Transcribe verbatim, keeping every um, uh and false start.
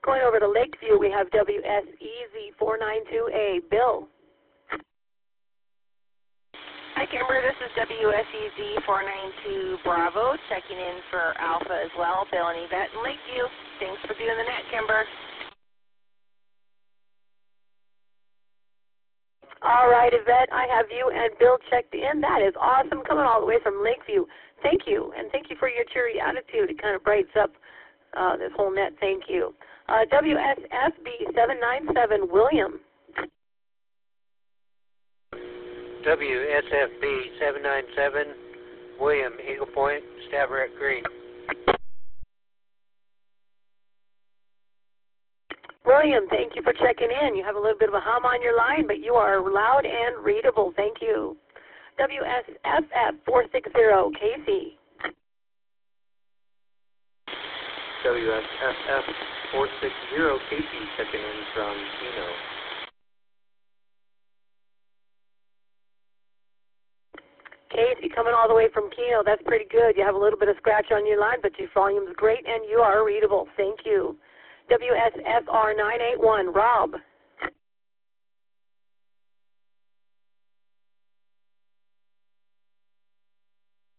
Going over to Lakeview, we have W S E Z four nine two A. Bill. Hi, Kimber. This is W S E Z four nine two Bravo, checking in for Alpha as well. Bill and Yvette in Lakeview. Thanks for doing the net, Kimber. All right, Yvette, I have you and Bill checked in. That is awesome, coming all the way from Lakeview. Thank you, and thank you for your cheery attitude. It kind of brightens up uh, this whole net. Thank you. Uh, W S F B seven nine seven, William. W S F B seven nine seven, William, Eagle Point, Staveret Green. William, thank you for checking in. You have a little bit of a hum on your line, but you are loud and readable. Thank you. W S F F four six zero, Casey. W S F F four six zero, Casey, checking in from Keno. Casey, coming all the way from Keno. That's pretty good. You have a little bit of scratch on your line, but your volume is great, and you are readable. Thank you. W S F R nine eight one, Rob.